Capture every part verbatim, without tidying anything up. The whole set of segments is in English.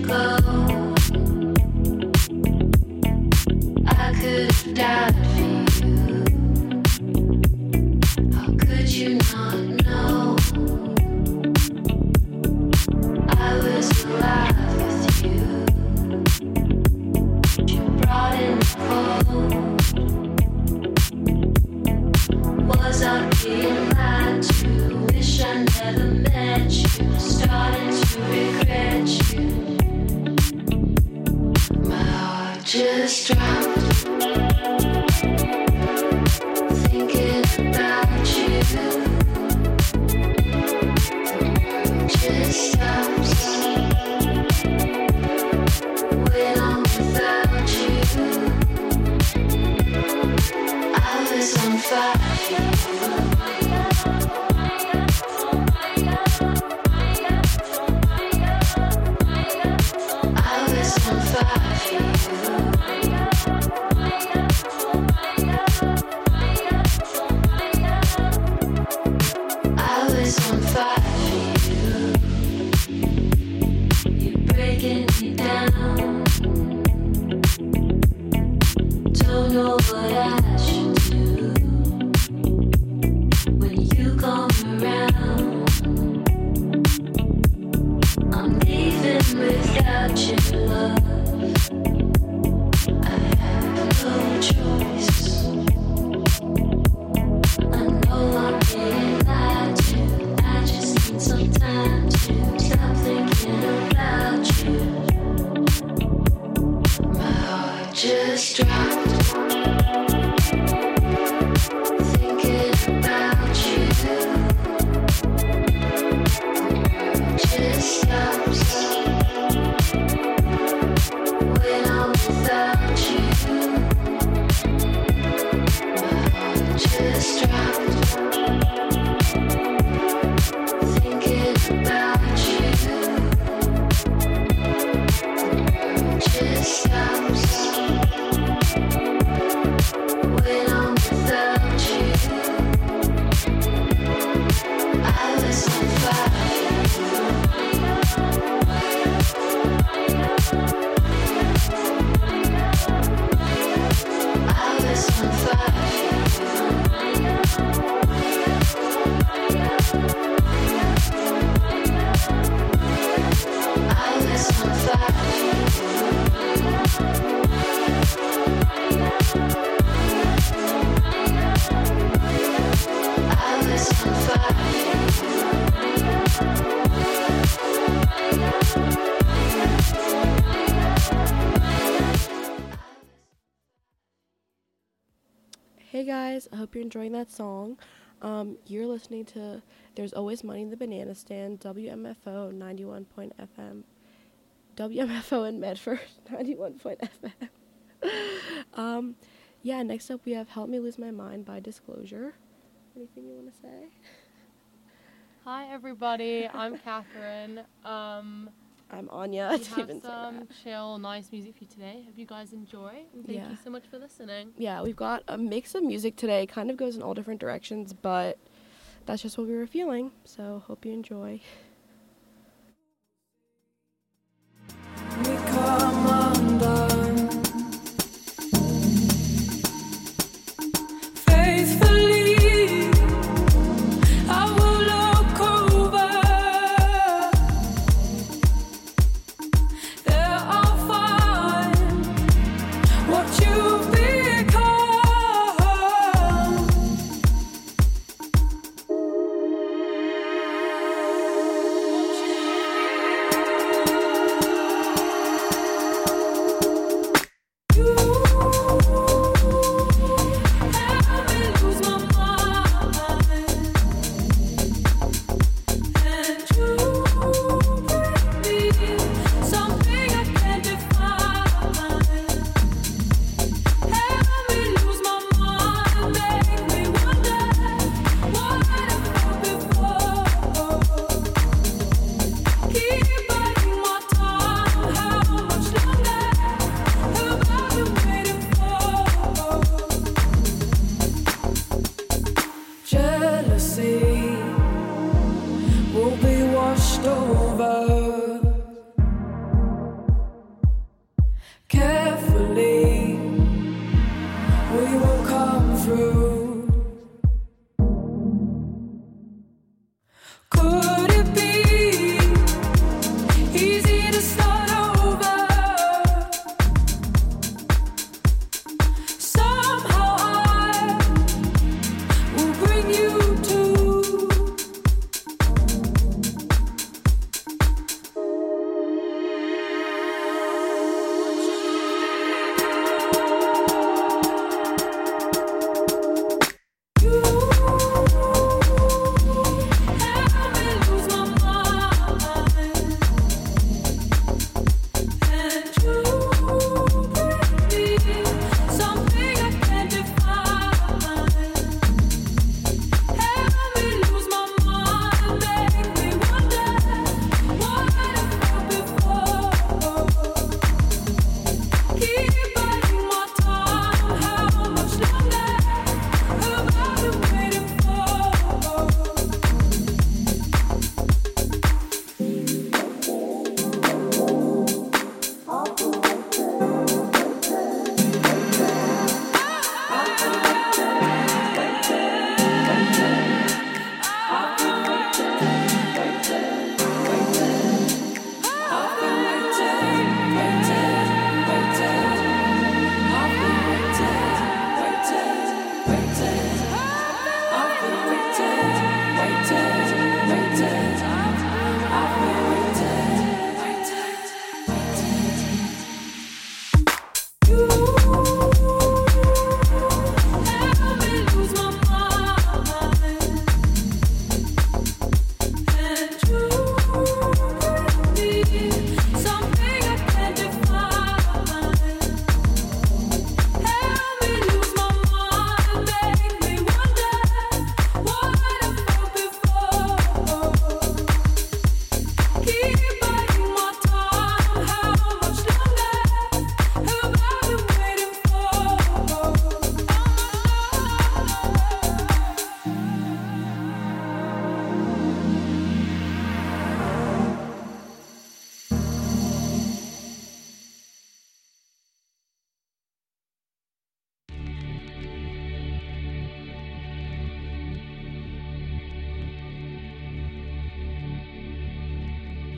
Hey guys, I hope you're enjoying that song. Um, you're listening to There's Always Money in the Banana Stand, W M F O ninety-one point F M. W M F O in Medford, ninety-one point F M. um, yeah, next up we have Help Me Lose My Mind by Disclosure. Anything you want to say? Hi everybody, I'm Catherine. Um, I'm Anya. we I didn't have even say some that. chill, nice music for you today. Hope you guys enjoy, and thank Yeah. you so much for listening. Yeah, we've got a mix of music today. Kind of goes in all different directions, but that's just what we were feeling. So hope you enjoy. We come undone. Faithfully, I will look over. There I'll find what you've become. What you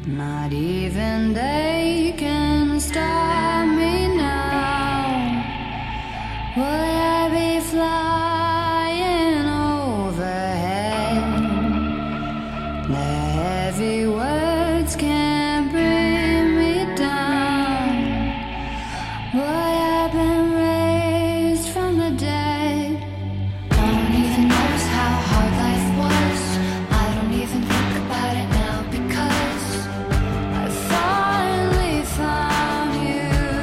Not even they can stop me now. Will I be flying overhead? The heavy words can't bring me down. Boy, I've been raised from the dead. I don't even notice how hard life was. I don't even think about it now because I finally found you.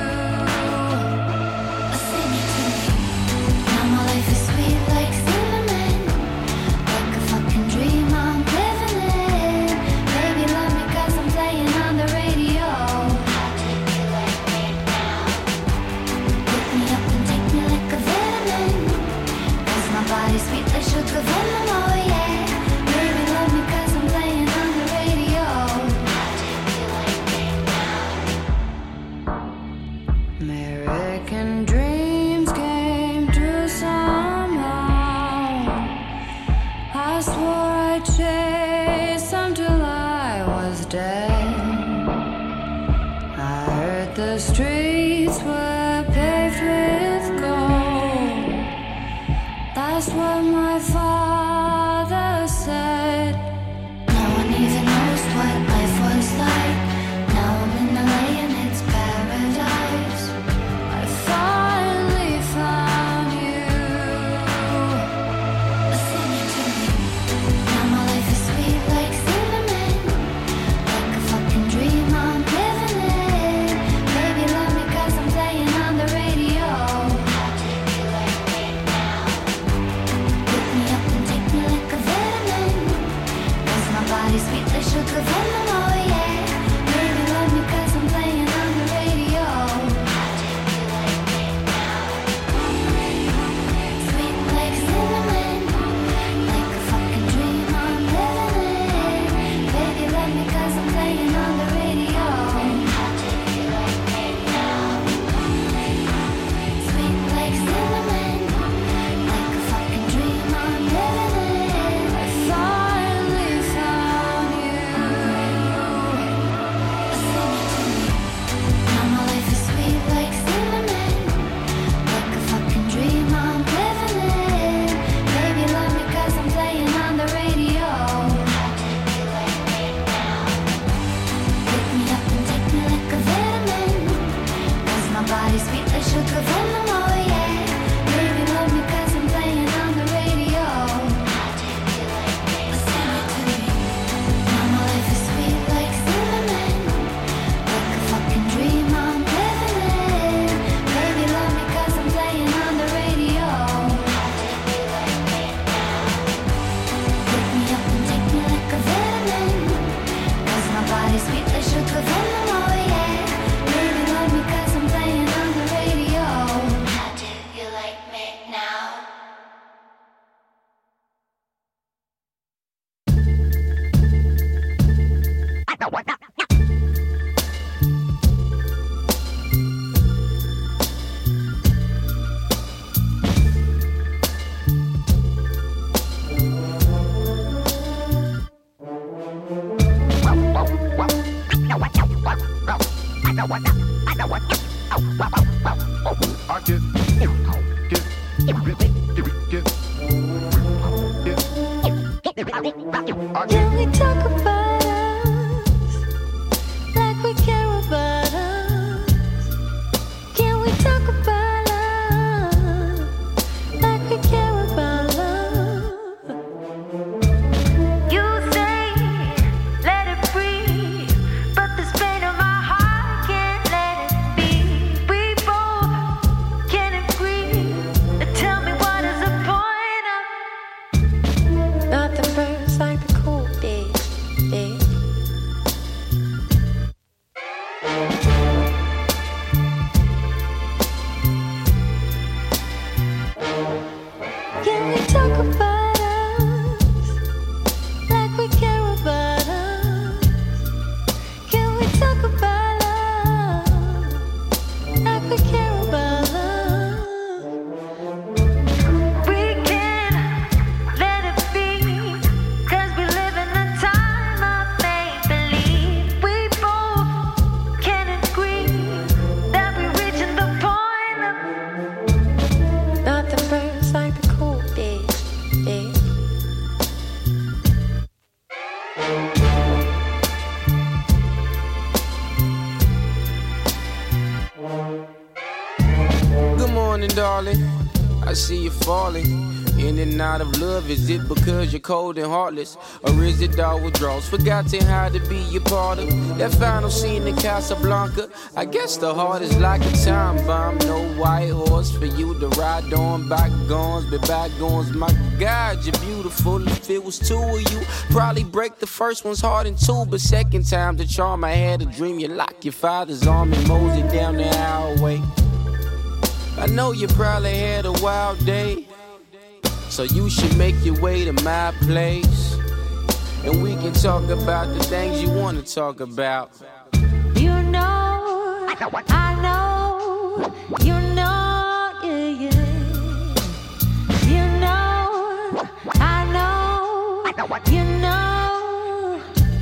morning, darling. I see you falling in and out of love. Is it because you're cold and heartless? Or is it all withdrawals? Forgotten how to be your part of that final scene in Casablanca. I guess the heart is like a time bomb. No white horse for you to ride on. Bygones be bygones. My God, you're beautiful. If it was two of you, probably break the first one's heart in two. But second time's the charm. I had a dream. You lock your father's arm and mosey down the highway. I know you probably had a wild day, so you should make your way to my place, and we can talk about the things you want to talk about. You know, I know, you know, yeah, yeah. You know, I know, you know.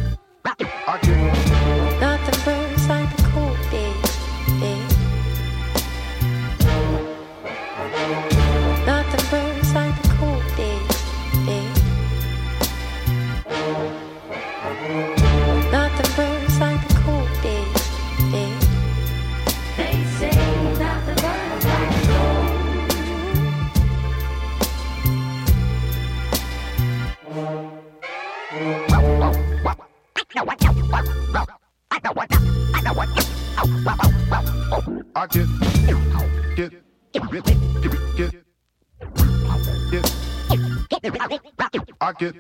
Nothing burns like a cold day, day. Nothing burns like a cold day, day. Nothing burns like a cold day, day. They say nothing burns like a I get, get, get, get, get, get, I get.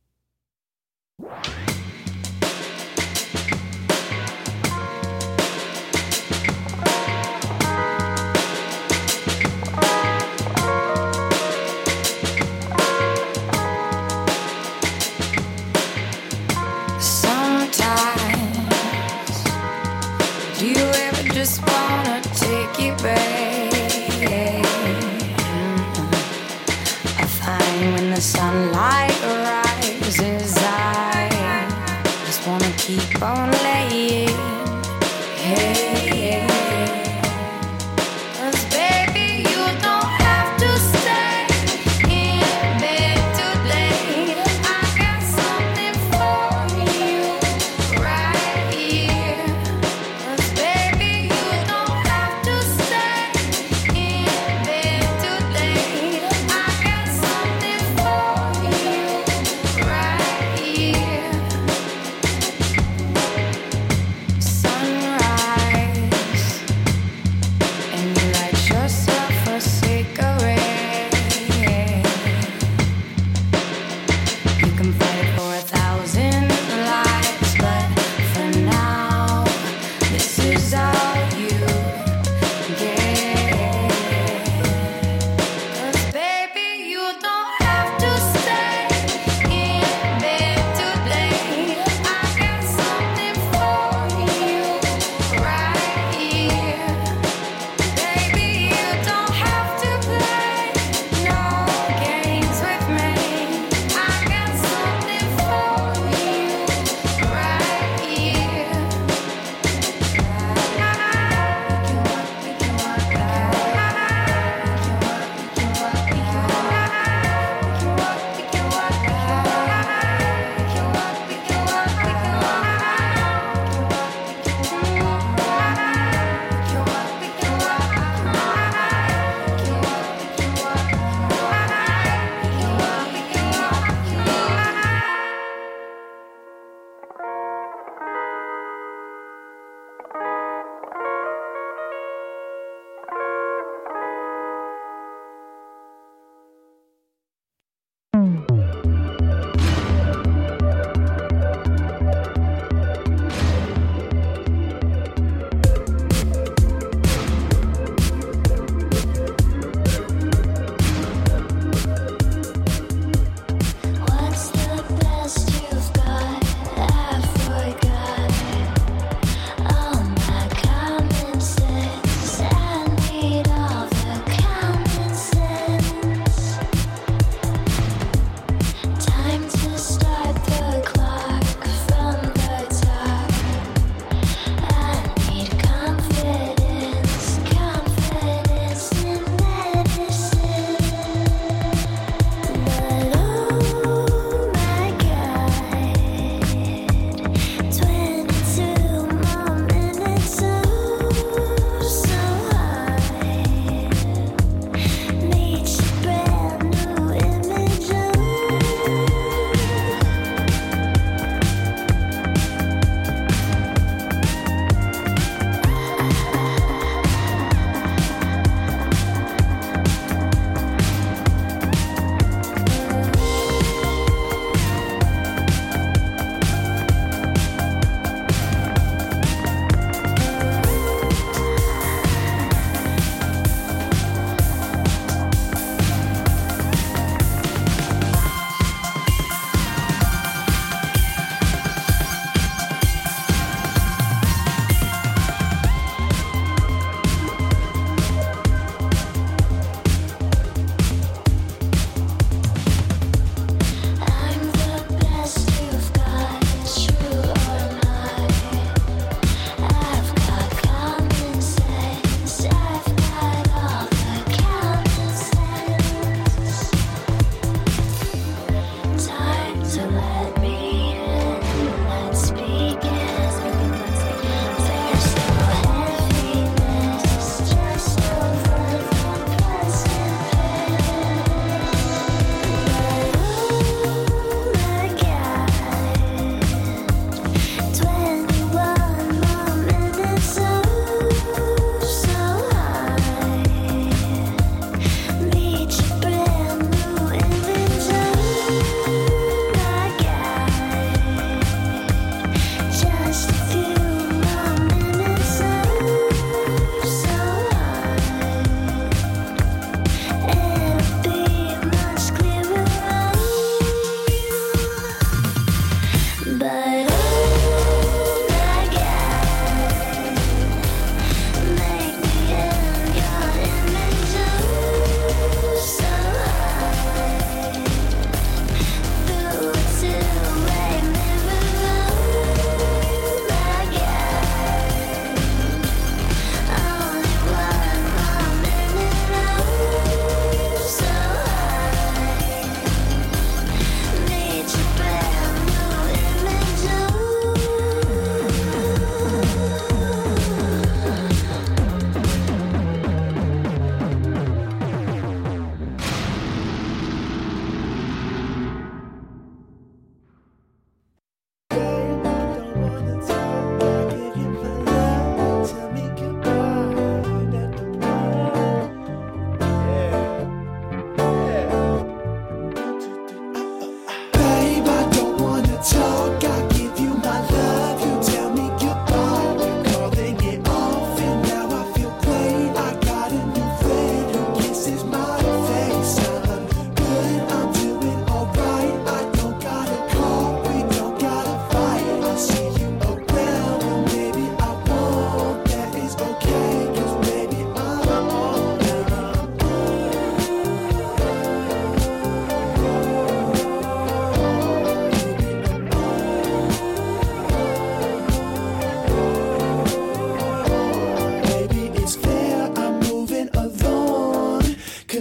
Just wanna take you back. I find when the sunlight rises, I just wanna keep on laying. Hey, 'cause baby, you don't have to stay in bed today. I got something for you right here. 'Cause baby, you don't have to stay in bed today. I got something for you.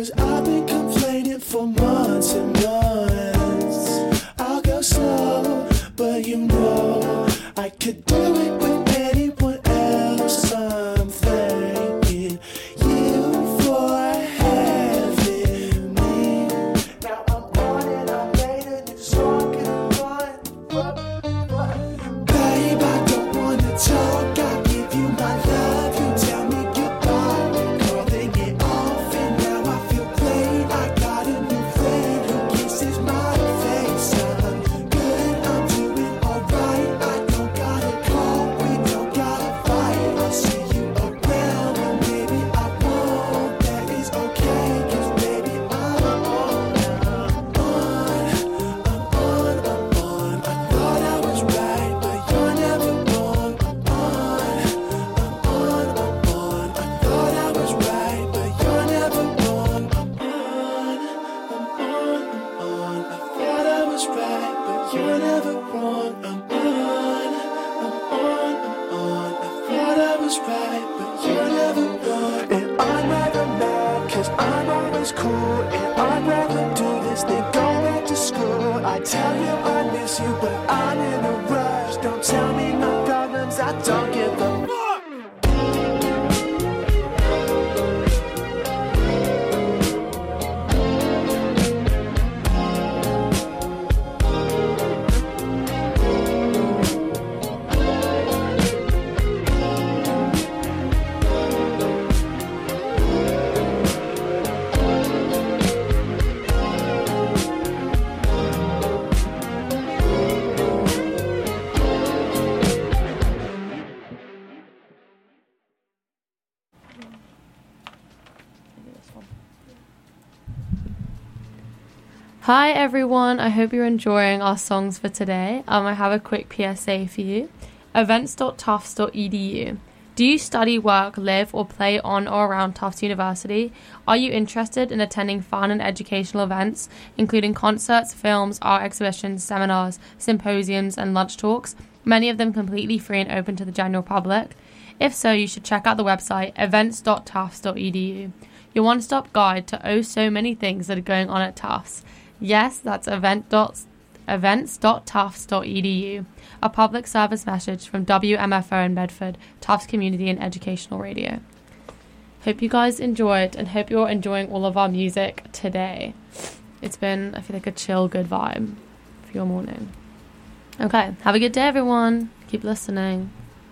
Cause I've been complaining for months and months. I'll go slow, but you know I could do it with anyone else. I'm thanking you for having me. Now I'm on and I made a new song and run. Babe, I don't wanna talk, I give you my love, you tell me goodbye. Calling it off and now I feel played. I got a new friend who kisses my face. I'm good, I'm doing alright. I don't gotta call, we don't gotta fight. I'll see you around and maybe I won't. That is okay, cause baby I'm on. I'm on, I'm on, I'm on. I thought I was right, but you're never wrong. I'm on, I'm on, I'm on. I thought I was right, but you're never wrong. I'm on, I'm on, I'm on. I thought I was right, but you're never wrong. I'm on, I'm on, I'm on. I thought I was right, but you're never wrong. And I'm never mad, cause I'm always cool. And I'd rather do this than go back to school. I tell you I miss you, but I'm in a rush. Don't tell me my problems, I don't give a fuck. Hi everyone, I hope you're enjoying our songs for today. Um, I have a quick P S A for you. events dot tufts dot e d u. Do you study, work, live or play on or around Tufts University? Are you interested in attending fun and educational events, including concerts, films, art exhibitions, seminars, symposiums and lunch talks, many of them completely free and open to the general public? If so, you should check out the website events dot tufts dot e d u, your one-stop guide to oh so many things that are going on at Tufts. Yes, that's event dot events dot tufts dot e d u, a public service message from W M F O in Bedford, Tufts Community and Educational Radio. Hope you guys enjoyed and hope you're enjoying all of our music today. It's been, I feel like, a chill, good vibe for your morning. Okay, have a good day, everyone. Keep listening.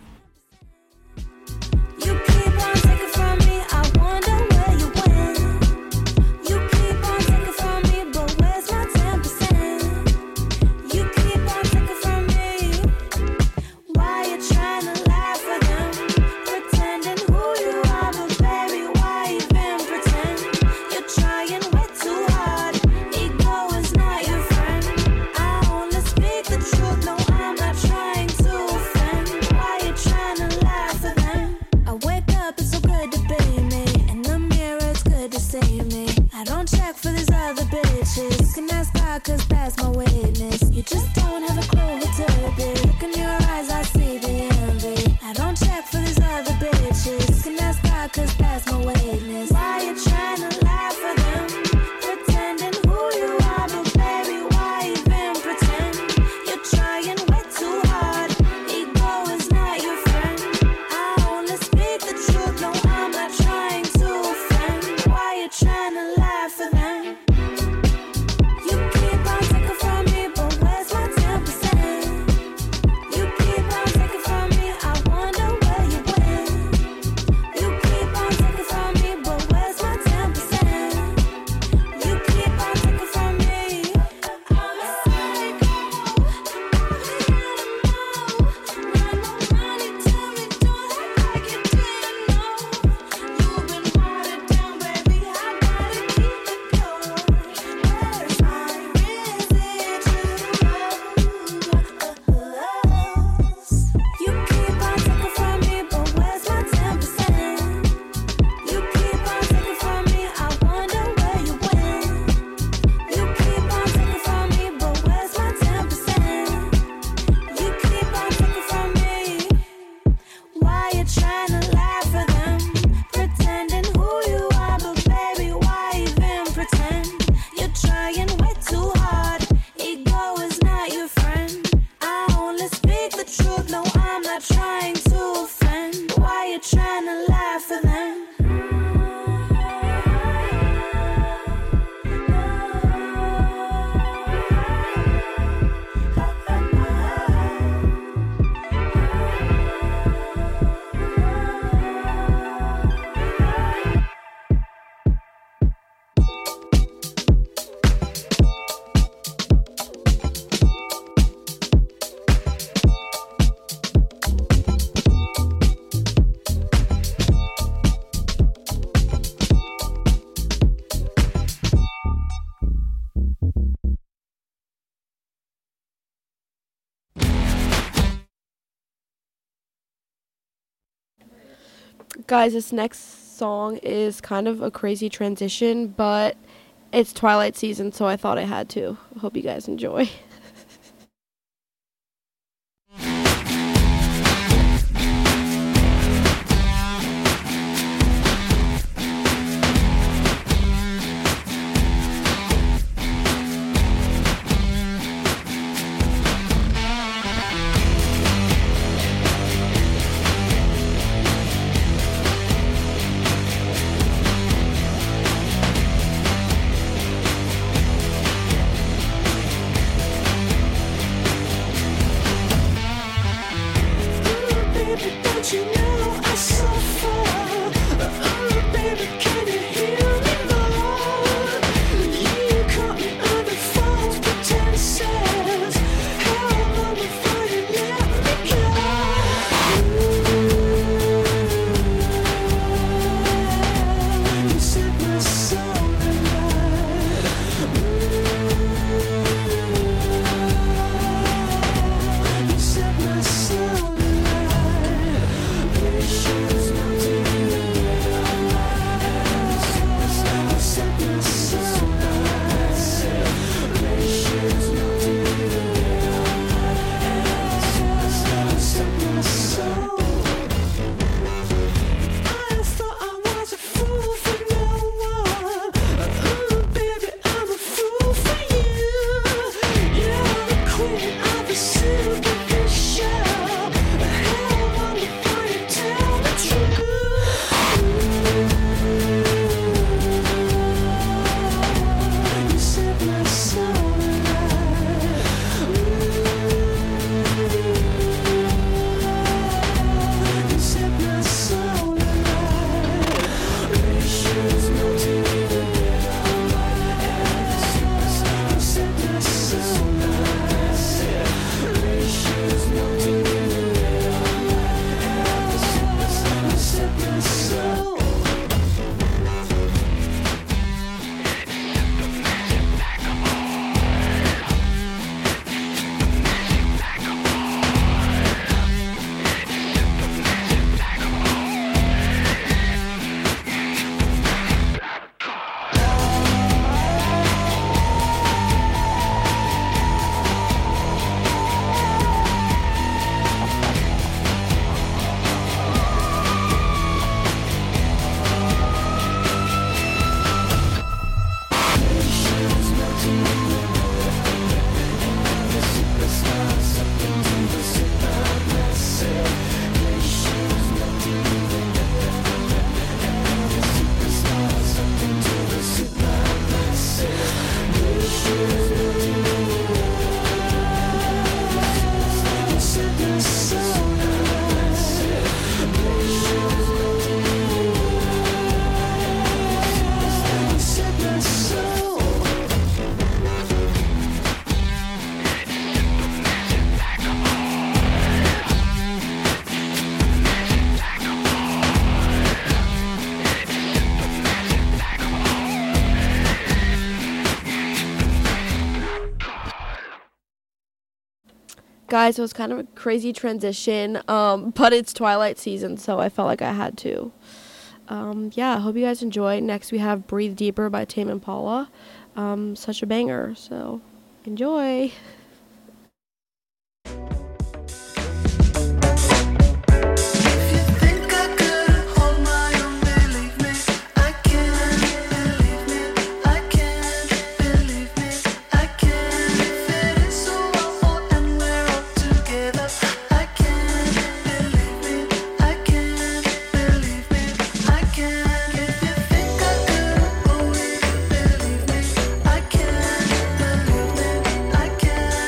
You keep on taking from me, I wonder where you went. You keep on taking from me, but where's my ten percent? You keep on taking from me. Why you trying to lie for them? Pretending who you are, but baby, why even pretend? You're trying way too hard. Ego is not your friend. I only speak the truth, no, I'm not trying to offend. Why you trying to lie for them? I wake up, it's so good to be me. In the mirror, it's good to see me. I don't check for these other bitches. You can ask God, cause that's my witness. You just don't have a clue who to be. Look in your eyes, I see the envy. I don't check for these other bitches. You can ask God, cause that's my witness. Why you trying to lie for them? Pretending who you are, but baby, why even pretend? You're trying way too hard. Ego is not your friend. I only speak the truth, no, I'm not trying to offend. Why you trying to lie for them? You keep on Guys, this next song is kind of a crazy transition, but it's Twilight season, so I thought I had to. Hope you guys enjoy. Guys, it was kind of a crazy transition, um, but it's Twilight season, so I felt like I had to. Um, yeah, I hope you guys enjoy. Next, we have Breathe Deeper by Tame Impala. Um, such a banger, so enjoy. I can't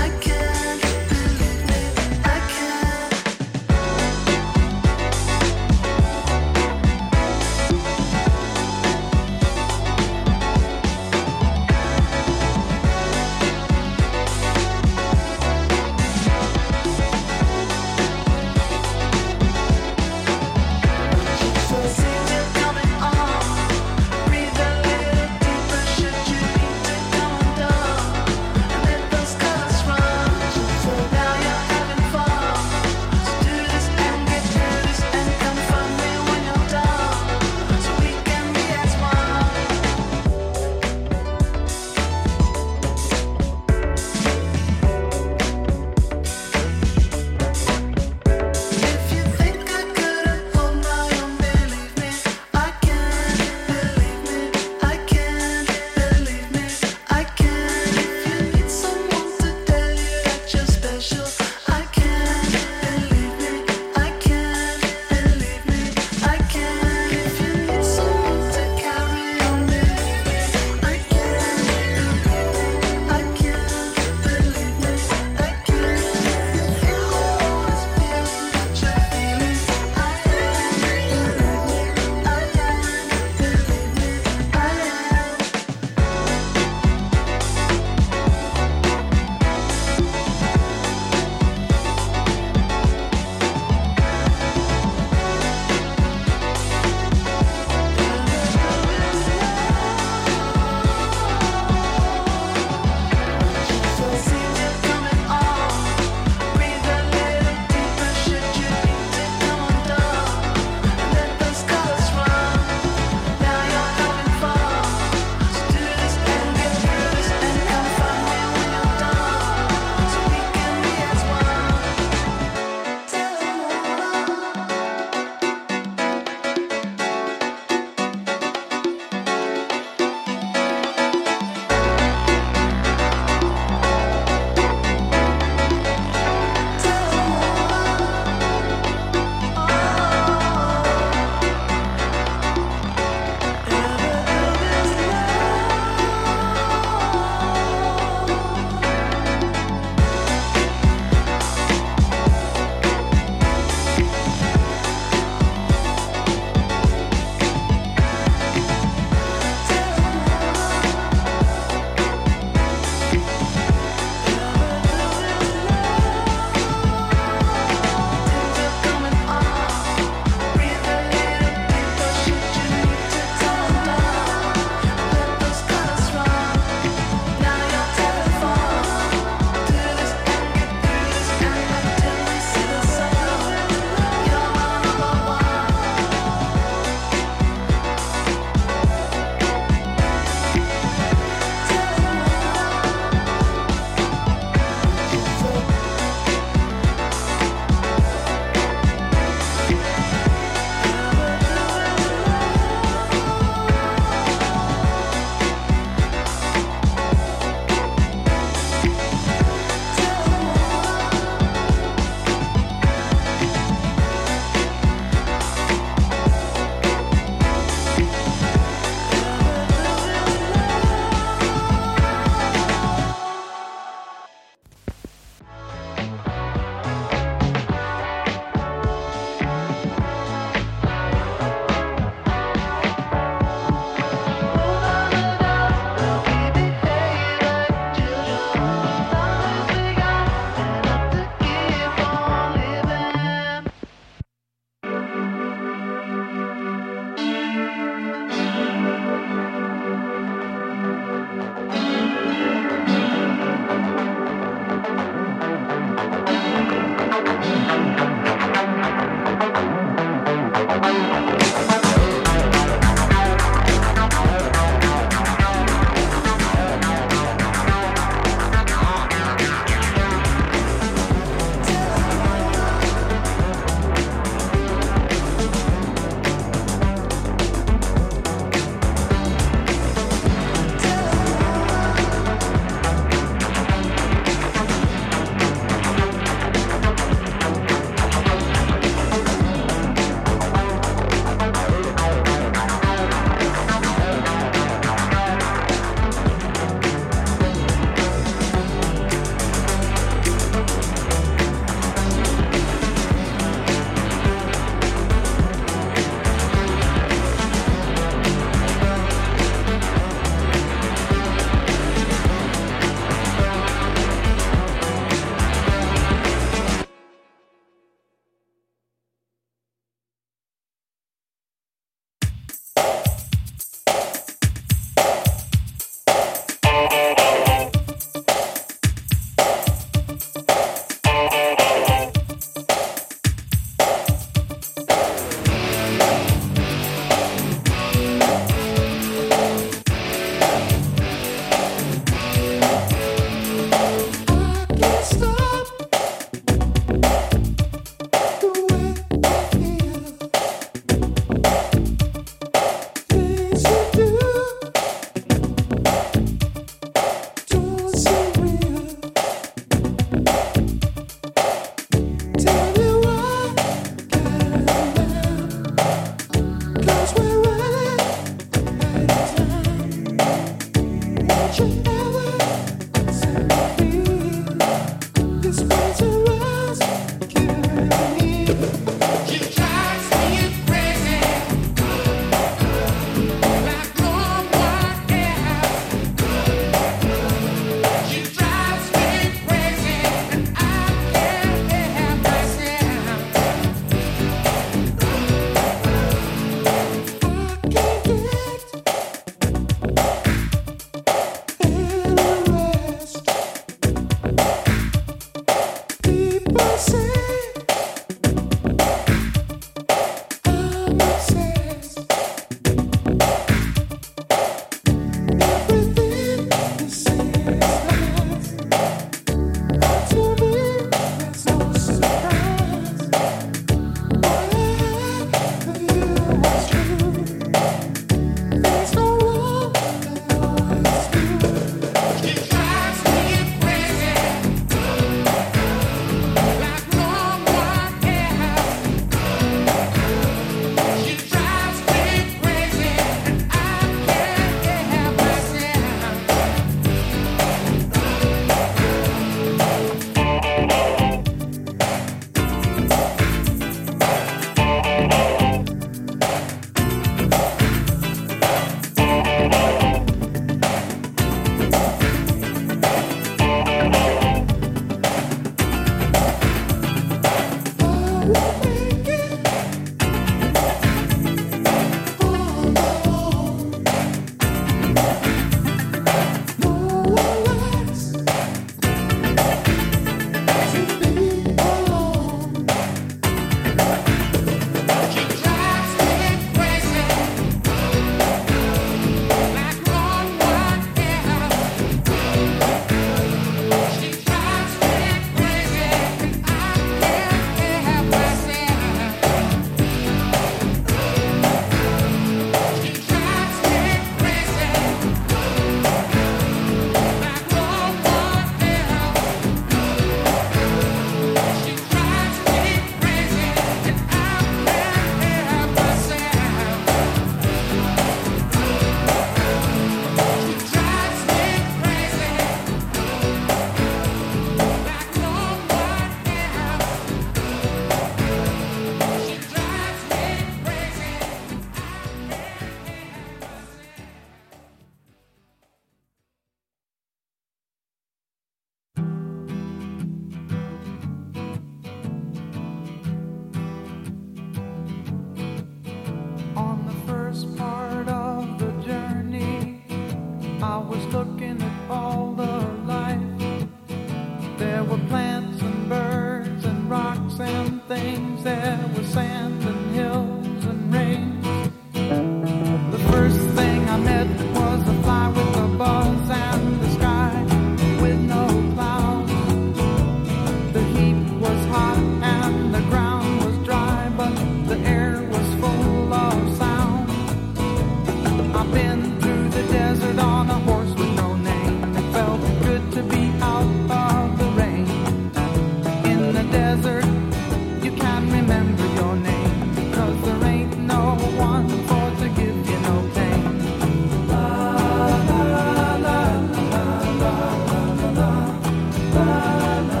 things. There was sand and hills and rain. The first thing I met was a fly with a buzz and the sky with no clouds. The heat was hot and the ground was dry, but the air was full of sound. I've been through the desert on a horse with no name. It felt good to be out of the rain. In the desert, you can't remember your name, because there ain't no one for to give you no pain. La, la, la, la, la, la, la, la, la.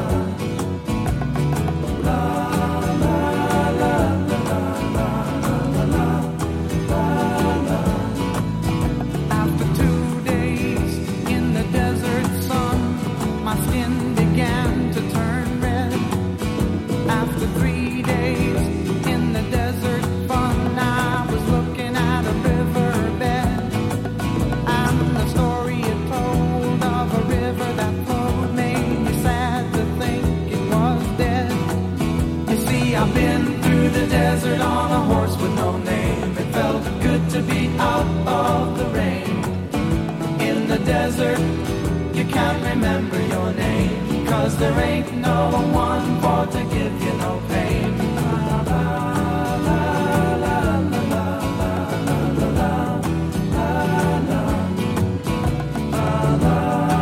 La, la, la, la, la, la, la. After two days in the desert sun, my skin began to turn red. After three days in the desert fun, I was looking at a riverbed, and the story it told of a river that flowed made me sad to think it was dead. You see, I've been through the desert on a horse with no name. It felt good to be out of the rain. In the desert, you can't remember your name, 'cause there ain't no one for to give you no pain. La, la, la, la, la, la, la, la, la, la, la,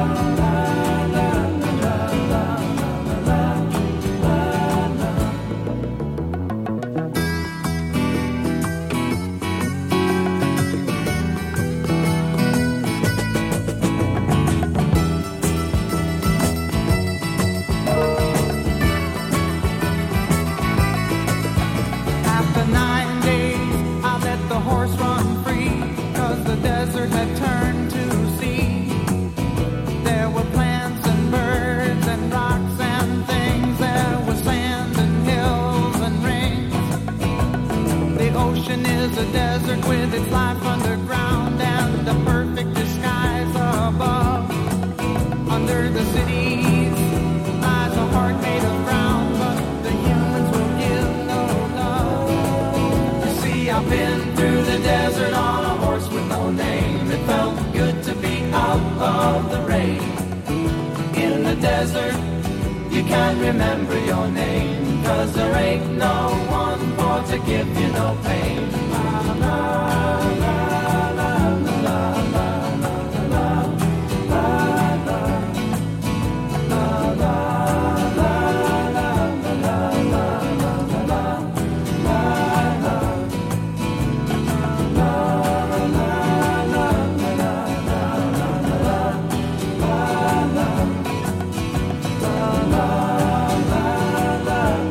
After nine days, I let the horse run free, 'cause the desert had turned to sea. There were plants and birds and rocks and things. There was sand and hills and rings. The ocean is a desert with its life underground and a perfect disguise above. Under the cities lies a heart made of brown, but the humans will give no love. You see, I've been through the desert on a horse with no name. It felt good to be out of the rain. In the desert, you can't remember your name, 'cause there ain't no one for to give you no pain. La, la, la, la, la, la, la, la, la, la. La, la, la, la, la, la, la, la, la, la.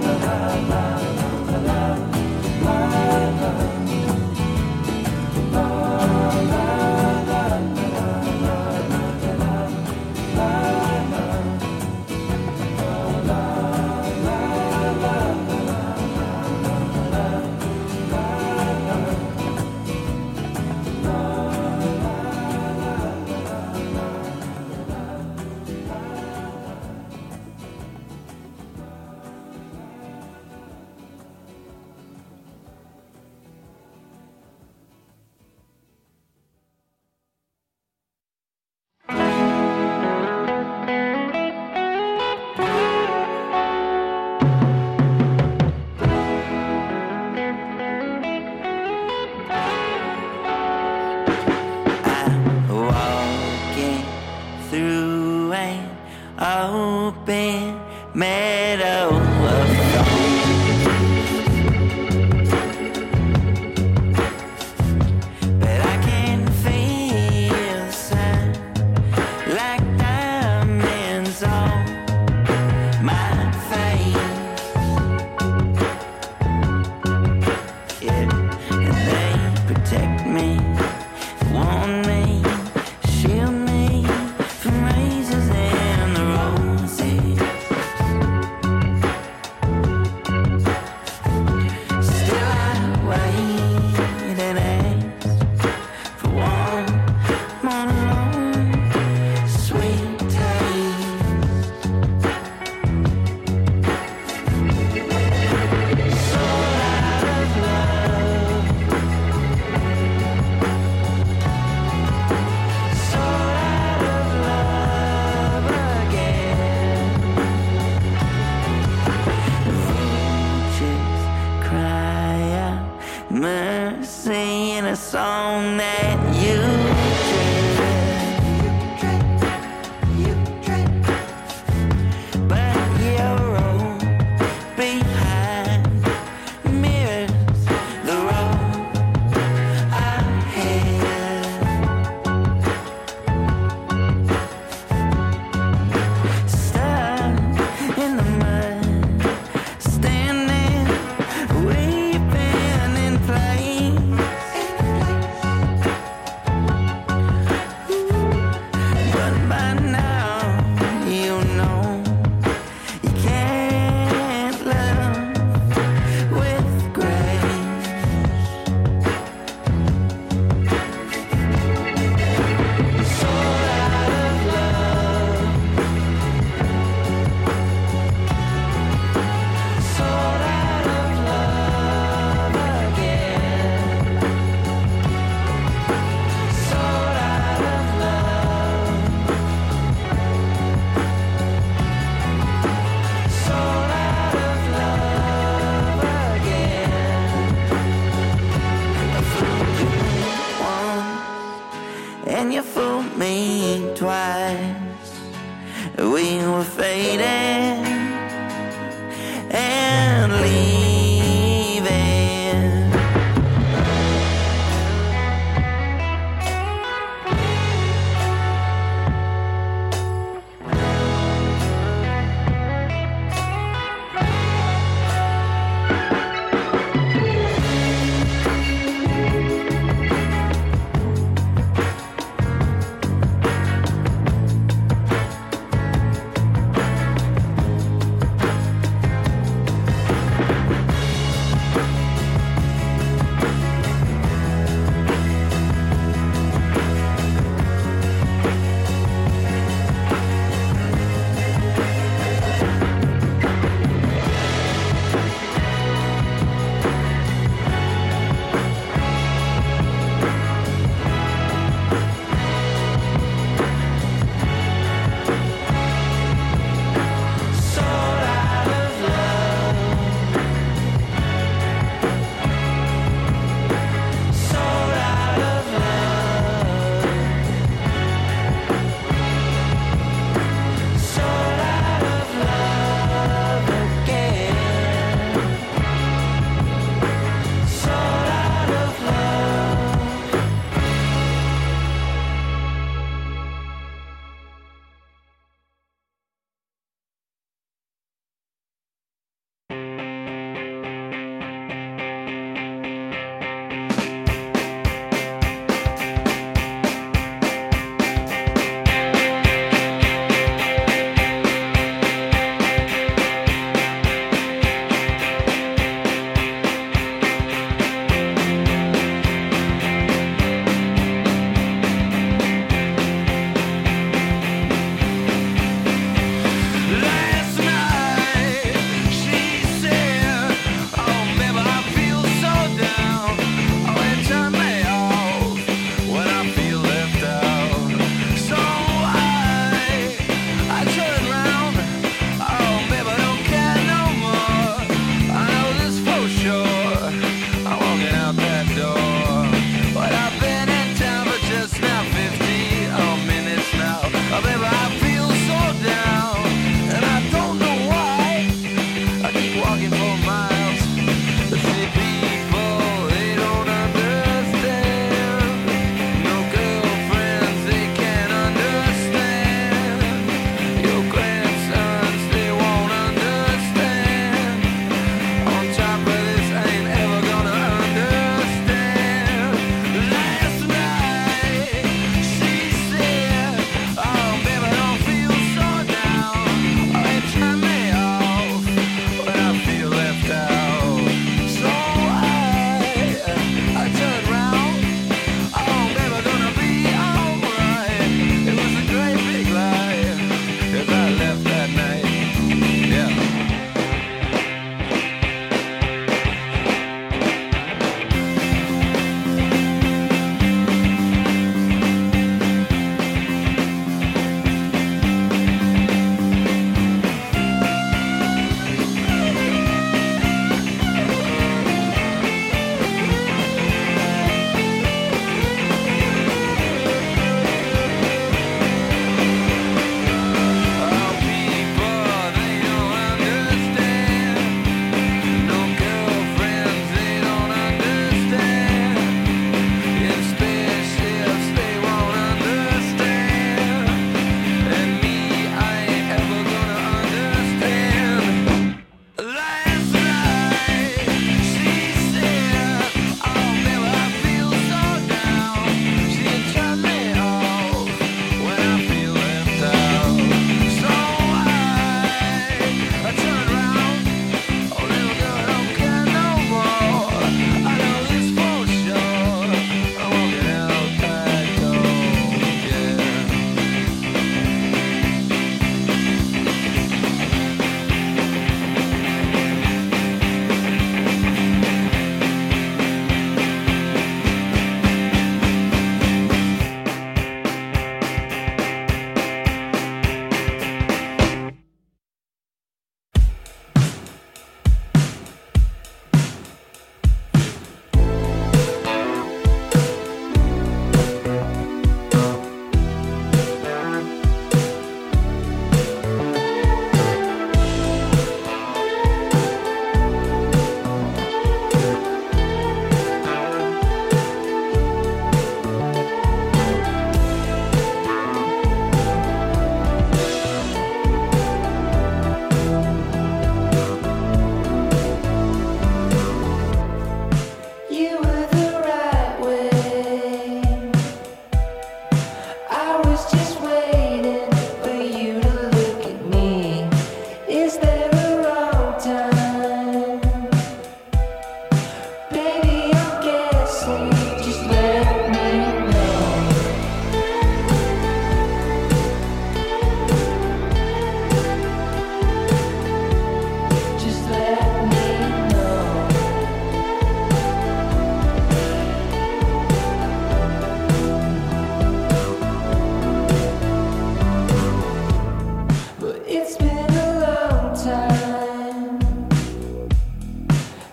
La, song that you dread. But your own behind mirrors the road ahead. Stuck in the mud, standing, weeping in place.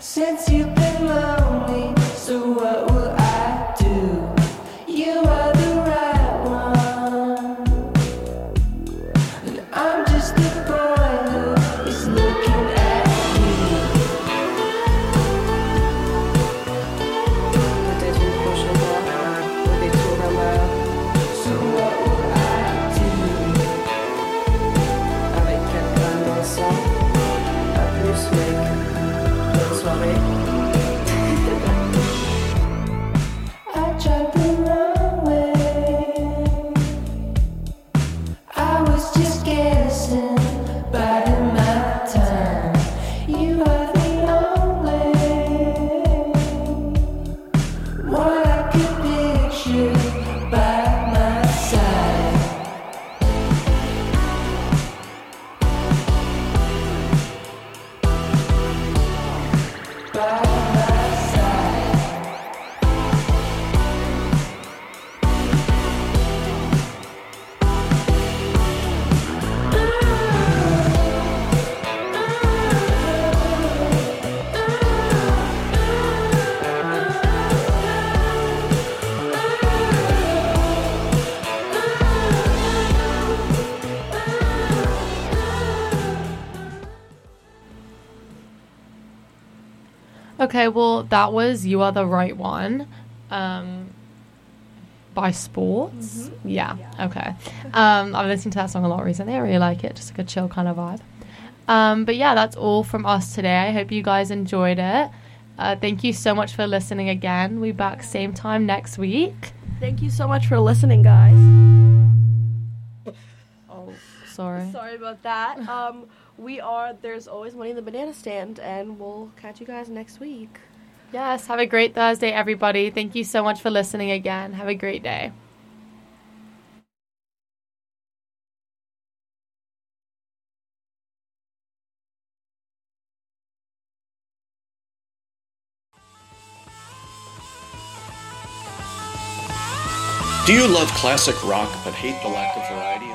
since you've been lonely. So what will I do? You are the right one, and I'm just the boy who is looking at you. Peut-être une prochaine fois, au détour d'un bar. So what will I do? Avec quatre grammes d'encens, à plus mec. Bonne soirée. I tried the wrong way. I was just guessing, biding my time. You are the only one I could picture by my side. By my side. Okay, well, that was You Are the Right One um, by Sports. Yeah, okay. Um, I've listened to that song a lot recently. I really like it. Just like a chill kind of vibe. Um, but yeah, that's all from us today. I hope you guys enjoyed it. Uh, thank you so much for listening again. We'll be back same time next week. Thank you so much for listening, guys. Oh, sorry. Sorry about that. Um, we are There's Always Money in the Banana Stand, and we'll catch you guys next week. Yes, have a great Thursday, everybody. Thank you so much for listening again. Have a great day. Do you love classic rock but hate the lack of variety?